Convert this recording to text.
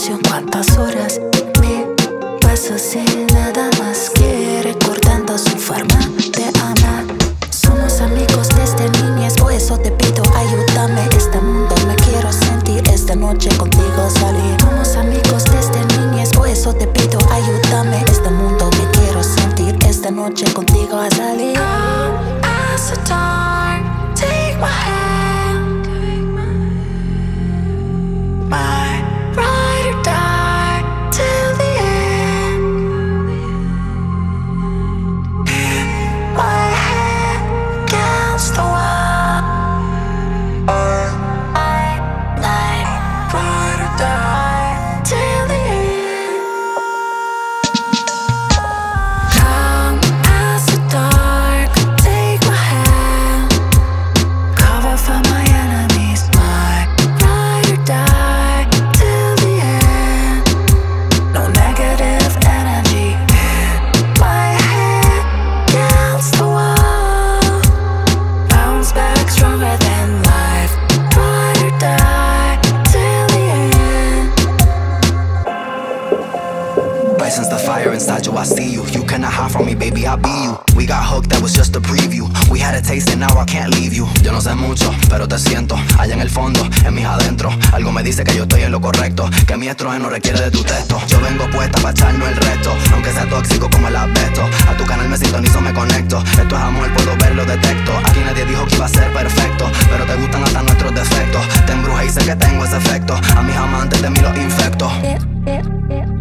canción. ¿Cuántas horas me paso sin nada más que recordando su forma de amar? Somos amigos desde niñez, por eso te pido ayúdame. Este mundo me quiero sentir, esta noche contigo salir. Somos amigos desde niñez, por eso te pido ayúdame. Este mundo me quiero sentir, esta noche contigo a salir. Come as the dark, take my hand, my ride or die till the end. My hand against the wall, I like ride or die till the end. Come as the dark, take my hand, cover for my enemies, my ride or die till the end. No negative energy, my head against the wall, bounce back stronger than life, ride or die till the end. I sense the fire inside you, I see you. You cannot hide from me, baby, I'll be you. We got hooked, that was just a preview. We had a taste and now I can't leave you. Yo no sé mucho, pero te siento allá en el fondo, en mis adentro. Algo me dice que yo estoy en lo correcto, que mi estrógeno requiere de tu texto. Yo vengo puesta pa' echarnos el resto, aunque sea tóxico como el asbesto. A tu canal me sintonizo, me conecto. Esto es amor, puedo verlo, detecto. Aquí nadie dijo que iba a ser perfecto, pero te gustan hasta nuestros defectos. Te embruja y sé que tengo ese efecto. A mis amantes de mí los infecto.